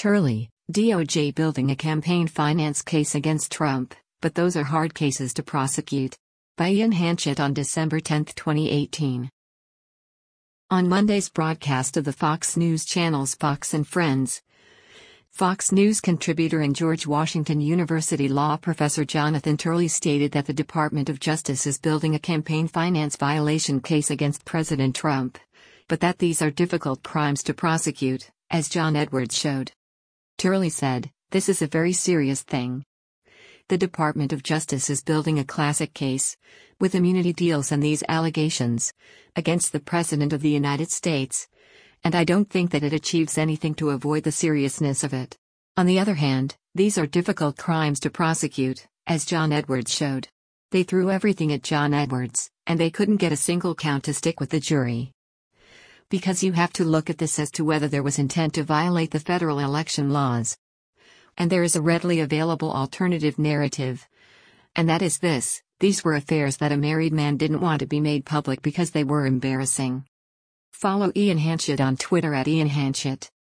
Turley, DOJ building a campaign finance case against Trump, but those are hard cases to prosecute. By Ian Hanchett on December 10, 2018. On Monday's broadcast of the Fox News channel's Fox and Friends, Fox News contributor and George Washington University law professor Jonathan Turley stated that the Department of Justice is building a campaign finance violation case against President Trump, but that these are difficult crimes to prosecute, as John Edwards showed. Turley said, "This is a very serious thing. The Department of Justice is building a classic case, with immunity deals and these allegations, against the President of the United States, and I don't think that it achieves anything to avoid the seriousness of it. On the other hand, these are difficult crimes to prosecute, as John Edwards showed. They threw everything at John Edwards, and they couldn't get a single count to stick with the jury. Because you have to look at this as to whether there was intent to violate the federal election laws. And there is a readily available alternative narrative. And that is this: these were affairs that a married man didn't want to be made public because they were embarrassing." Follow Ian Hanchett on Twitter at Ian Hanchett.